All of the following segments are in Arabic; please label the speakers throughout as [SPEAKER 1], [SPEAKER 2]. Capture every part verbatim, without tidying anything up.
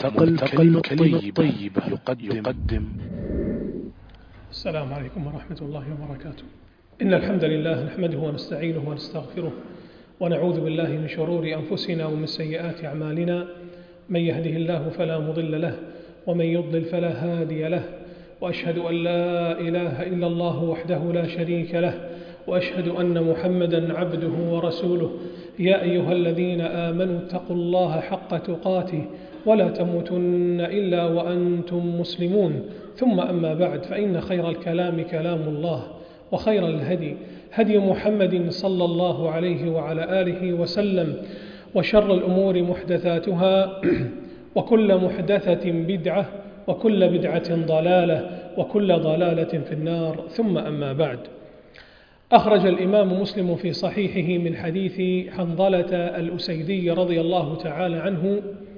[SPEAKER 1] ملتقى الكلمة الطيبة يقدم, يقدم
[SPEAKER 2] السلام عليكم ورحمة الله وبركاته. إن الحمد لله نحمده ونستعينه ونستغفره ونعوذ بالله من شرور أنفسنا ومن سيئات أعمالنا. من يهده الله فلا مضل له ومن يضلل فلا هادي له، وأشهد أن لا إله إلا الله وحده لا شريك له، وأشهد أن محمدًا عبده ورسوله. يا أيها الذين آمنوا اتقوا الله حق تقاته ولا تموتن إلا وأنتم مسلمون. ثم أما بعد، فإن خير الكلام كلام الله، وخير الهدي هدي محمد صلى الله عليه وعلى آله وسلم، وشر الأمور محدثاتها وكل محدثة بدعة وكل بدعة ضلالة وكل ضلالة في النار. ثم أما بعد، أخرج الإمام مسلم في صحيحه من حديث حنظلة الأسيدي رضي الله تعالى عنه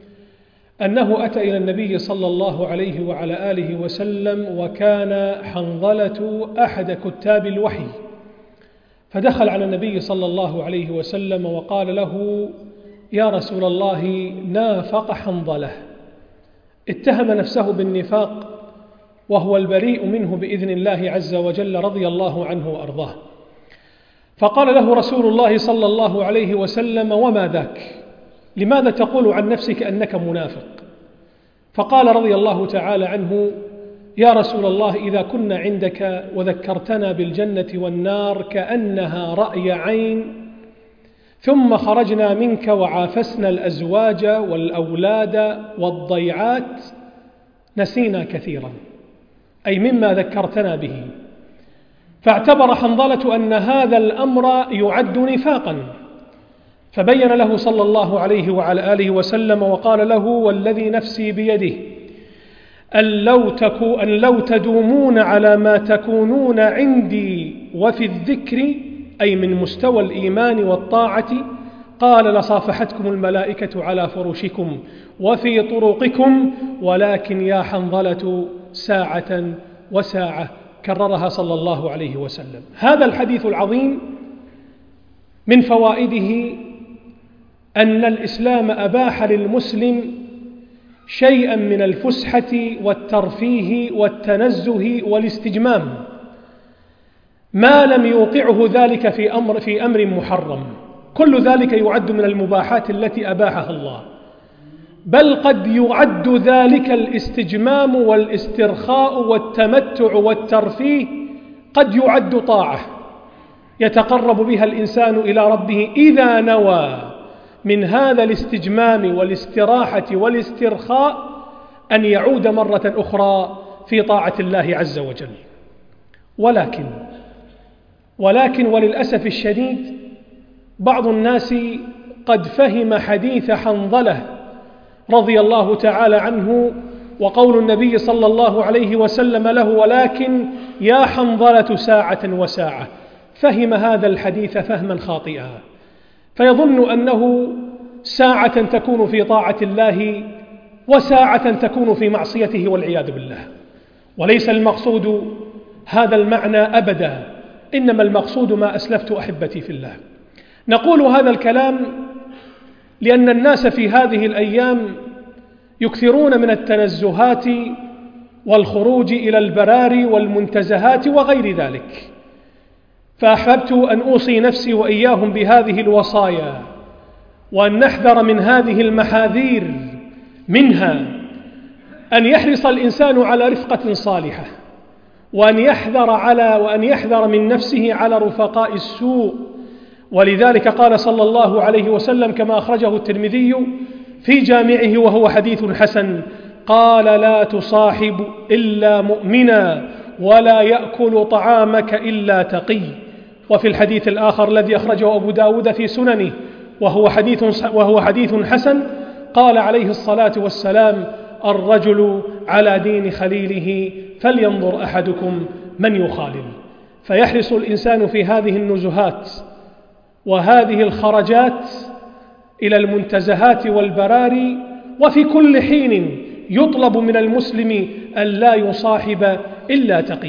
[SPEAKER 2] أنه أتى إلى النبي صلى الله عليه وعلى آله وسلم، وكان حنظلة أحد كتاب الوحي، فدخل على النبي صلى الله عليه وسلم وقال له: يا رسول الله، نافق حنظلة، اتهم نفسه بالنفاق وهو البريء منه بإذن الله عز وجل رضي الله عنه وأرضاه. فقال له رسول الله صلى الله عليه وسلم: وما ذاك؟ لماذا تقول عن نفسك أنك منافق؟ فقال رضي الله تعالى عنه: يا رسول الله، إذا كنا عندك وذكرتنا بالجنة والنار كأنها رأي عين، ثم خرجنا منك وعافسنا الأزواج والأولاد والضيعات، نسينا كثيرا، أي مما ذكرتنا به. فاعتبر حنظلة أن هذا الأمر يعد نفاقا، فبين له صلى الله عليه وعلى آله وسلم وقال له: والذي نفسي بيده أن لو, تكو أن لو تدومون على ما تكونون عندي وفي الذكر، أي من مستوى الإيمان والطاعة، قال لصافحتكم الملائكة على فرشكم وفي طرقكم، ولكن يا حنظلة ساعة وساعة، كررها صلى الله عليه وسلم. هذا الحديث العظيم من فوائده أن الإسلام أباح للمسلم شيئا من الفسحة والترفيه والتنزه والاستجمام، ما لم يوقعه ذلك في أمر, في أمر محرم. كل ذلك يعد من المباحات التي أباحها الله، بل قد يعد ذلك الاستجمام والاسترخاء والتمتع والترفيه قد يعد طاعة يتقرب بها الإنسان إلى ربه إذا نوى من هذا الاستجمام والاستراحة والاسترخاء أن يعود مرة أخرى في طاعة الله عز وجل. ولكن ولكن وللأسف الشديد، بعض الناس قد فهم حديث حنظلة رضي الله تعالى عنه وقول النبي صلى الله عليه وسلم له: ولكن يا حنظلة ساعة وساعة، فهم هذا الحديث فهما خاطئا، فيظن أنه ساعة تكون في طاعة الله وساعة تكون في معصيته والعياذ بالله. وليس المقصود هذا المعنى أبدا، إنما المقصود ما أسلفت أحبتي في الله. نقول هذا الكلام لأن الناس في هذه الأيام يكثرون من التنزهات والخروج إلى البراري والمنتزهات وغير ذلك، فأحببت أن أوصي نفسي وإياهم بهذه الوصايا، وأن نحذر من هذه المحاذير. منها أن يحرص الإنسان على رفقة صالحة، وأن يحذر على وأن يحذر من نفسه على رفقاء السوء. ولذلك قال صلى الله عليه وسلم كما أخرجه الترمذي في جامعه وهو حديث حسن: قال: لا تصاحب إلا مؤمنا، ولا يأكل طعامك إلا تقي. وفي الحديث الآخر الذي أخرجه أبو داود في سننه وهو حديث, وهو حديث حسن، قال عليه الصلاة والسلام: الرجل على دين خليله، فلينظر أحدكم من يخالل. فيحرص الإنسان في هذه النزهات وهذه الخرجات إلى المنتزهات والبراري، وفي كل حين يطلب من المسلم أن لا يصاحب إلا تقي.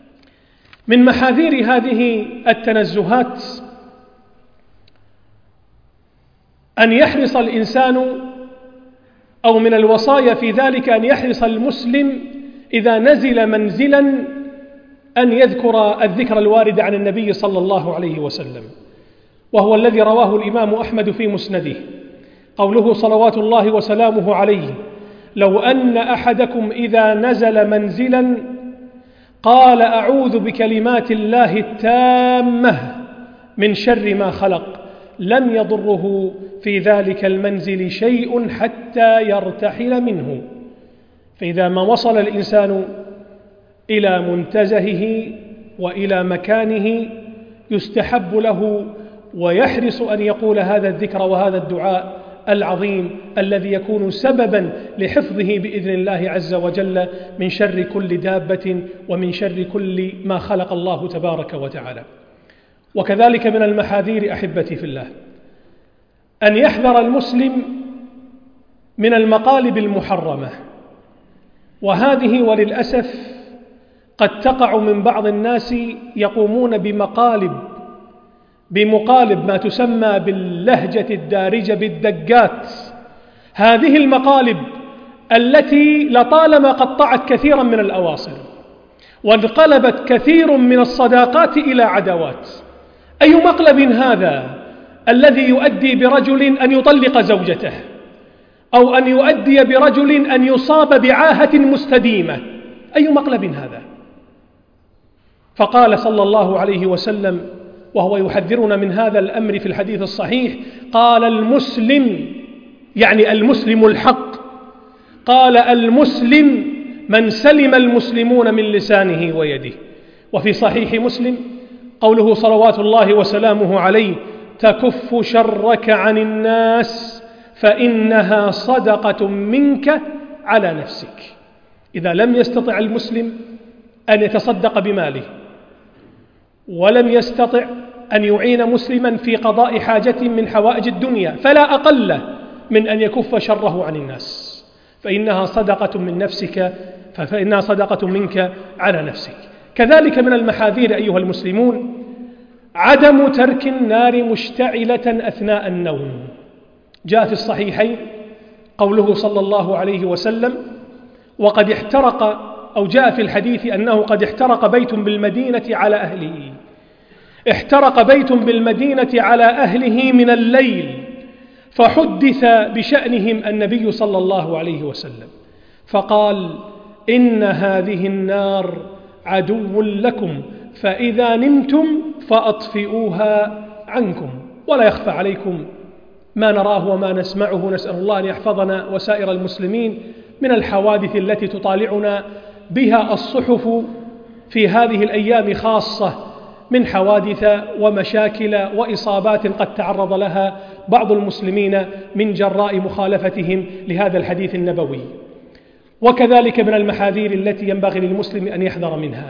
[SPEAKER 2] من محاذير هذه التنزهات أن يحرص الإنسان أو من الوصايا في ذلك أن يحرص المسلم إذا نزل منزلا أن يذكر الذكر الوارد عن النبي صلى الله عليه وسلم، وهو الذي رواه الإمام أحمد في مسنده، قوله صلوات الله وسلامه عليه: لو أن أحدكم إذا نزل منزلا قال أعوذ بكلمات الله التامة من شر ما خلق لم يضره في ذلك المنزل شيء حتى يرتحل منه. فإذا ما وصل الإنسان إلى منتزهه وإلى مكانه يستحب له ويحرص أن يقول هذا الذكر وهذا الدعاء العظيم الذي يكون سببا لحفظه بإذن الله عز وجل من شر كل دابة ومن شر كل ما خلق الله تبارك وتعالى. وكذلك من المحاذير أحبتي في الله أن يحذر المسلم من المقالب المحرمة، وهذه وللأسف قد تقع من بعض الناس يقومون بمقالب بمقالب ما تسمى باللهجة الدارجة بالدقات. هذه المقالب التي لطالما قطعت كثيرا من الأواصر وانقلبت كثير من الصداقات إلى عداوات. أي مقلب هذا الذي يؤدي برجل أن يطلق زوجته، أو أن يؤدي برجل أن يصاب بعاهة مستديمة؟ أي مقلب هذا؟ فقال صلى الله عليه وسلم وهو يحذرنا من هذا الأمر في الحديث الصحيح، قال المسلم، يعني المسلم الحق، قال المسلم من سلم المسلمون من لسانه ويده. وفي صحيح مسلم قوله صلوات الله وسلامه عليه: تكف شرك عن الناس فإنها صدقة منك على نفسك. إذا لم يستطع المسلم أن يتصدق بماله، ولم يستطع أن يعين مسلما في قضاء حاجة من حوائج الدنيا، فلا أقل من أن يكف شره عن الناس، فإنها صدقة من نفسك فإنها صدقة منك على نفسك. كذلك من المحاذير أيها المسلمون عدم ترك النار مشتعلة أثناء النوم. جاء في الصحيحين قوله صلى الله عليه وسلم: وقد احترق، أو جاء في الحديث أنه قد احترق بيت بالمدينة على أهله، احترق بيت بالمدينة على أهله من الليل، فحدث بشأنهم النبي صلى الله عليه وسلم فقال: إن هذه النار عدو لكم فإذا نمتم فأطفئوها عنكم. ولا يخفى عليكم ما نراه وما نسمعه، نسأل الله أن يحفظنا وسائر المسلمين من الحوادث التي تطالعنا بها الصحف في هذه الأيام خاصة، من حوادث ومشاكل وإصابات قد تعرض لها بعض المسلمين من جراء مخالفتهم لهذا الحديث النبوي. وكذلك من المحاذير التي ينبغي للمسلم أن يحذر منها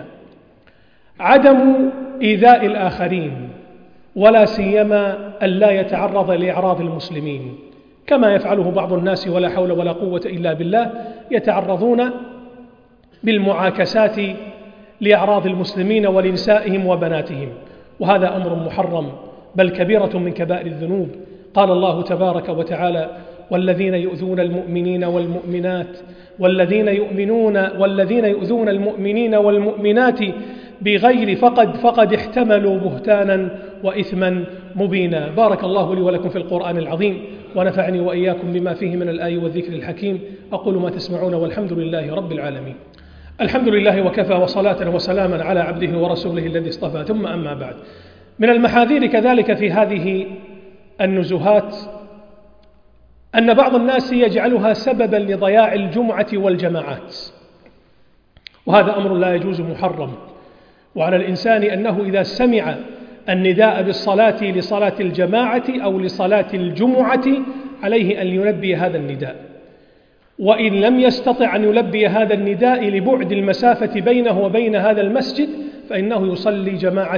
[SPEAKER 2] عدم إيذاء الآخرين، ولا سيما ألا يتعرض لإعراض المسلمين كما يفعله بعض الناس، ولا حول ولا قوة إلا بالله، يتعرضون بالمعاكسات لأعراض المسلمين ولنسائهم وبناتهم، وهذا أمر محرم بل كبيرة من كبائر الذنوب. قال الله تبارك وتعالى: والذين يؤذون المؤمنين والمؤمنات والذين يؤمنون والذين يؤذون المؤمنين والمؤمنات بغير فقد فقد احتملوا بهتانا وإثما مبينا. بارك الله لي ولكم في القرآن العظيم، ونفعني وإياكم بما فيه من الآي والذكر الحكيم. أقول ما تسمعون والحمد لله رب العالمين. الحمد لله وكفى، وصلاة وسلاما على عبده ورسوله الذي اصطفى، ثم أما بعد. من المحاذير كذلك في هذه النزهات أن بعض الناس يجعلها سببا لضياع الجمعة والجماعات، وهذا أمر لا يجوز، محرم. وعلى الإنسان أنه إذا سمع النداء بالصلاة لصلاة الجماعة أو لصلاة الجمعة عليه أن يلبي هذا النداء، وإن لم يستطع أن يلبي هذا النداء لبعد المسافة بينه وبين هذا المسجد فإنه يصلي جماعة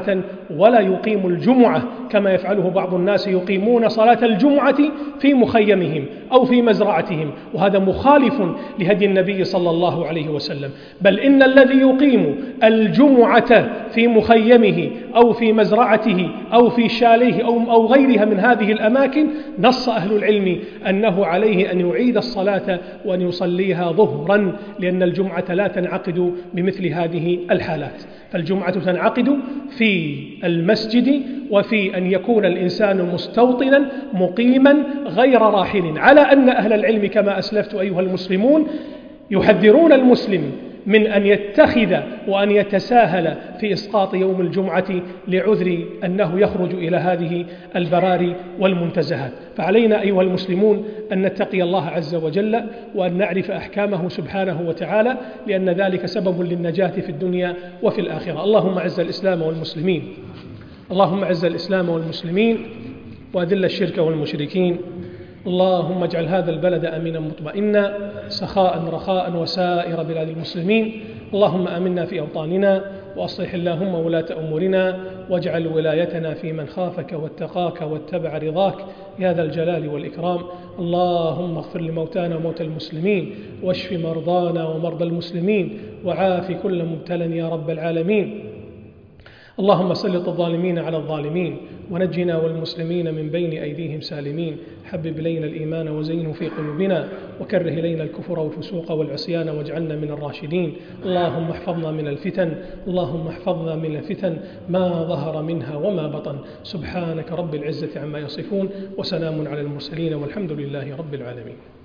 [SPEAKER 2] ولا يقيم الجمعة كما يفعله بعض الناس، يقيمون صلاة الجمعة في مخيمهم أو في مزرعتهم، وهذا مخالف لهدي النبي صلى الله عليه وسلم. بل إن الذي يقيم الجمعة في مخيمه أو في مزرعته أو في شاليه أو أو غيرها من هذه الأماكن، نص أهل العلم أنه عليه أن يعيد الصلاة وأن يصليها ظهرا، لأن الجمعة لا تنعقد بمثل هذه الحالات. فالجمعة تنعقد في المسجد وفي أن يكون الإنسان مستوطنا مقيما غير راحل، على أن أهل العلم كما أسلفت أيها المسلمون يحذرون المسلم من أن يتخذ وأن يتساهل في إسقاط يوم الجمعة لعذر أنه يخرج إلى هذه البراري والمنتزهات. فعلينا أيها المسلمون أن نتقي الله عز وجل وأن نعرف أحكامه سبحانه وتعالى، لأن ذلك سبب للنجاة في الدنيا وفي الآخرة. اللهم أعز الإسلام والمسلمين، اللهم أعز الإسلام والمسلمين وأذل الشرك والمشركين. اللهم اجعل هذا البلد أمينا مطمئنا سخاء رخاء وسائر بلاد المسلمين. اللهم آمنا في أوطاننا وأصلح اللهم ولاة أمورنا، واجعل ولايتنا في من خافك واتقاك واتبع رضاك يا ذا الجلال والإكرام. اللهم اغفر لموتانا وموتى المسلمين، واشف مرضانا ومرضى المسلمين، وعاف كل مبتلى يا رب العالمين. اللهم سلط الظالمين على الظالمين، ونجنا والمسلمين من بين أيديهم سالمين. حبب إلينا الإيمان وزينه في قلوبنا، وكره إلينا الكفر والفسوق والعصيان واجعلنا من الراشدين. اللهم احفظنا من الفتن، اللهم احفظنا من الفتن ما ظهر منها وما بطن. سبحانك رب العزة عما يصفون، وسلام على المرسلين، والحمد لله رب العالمين.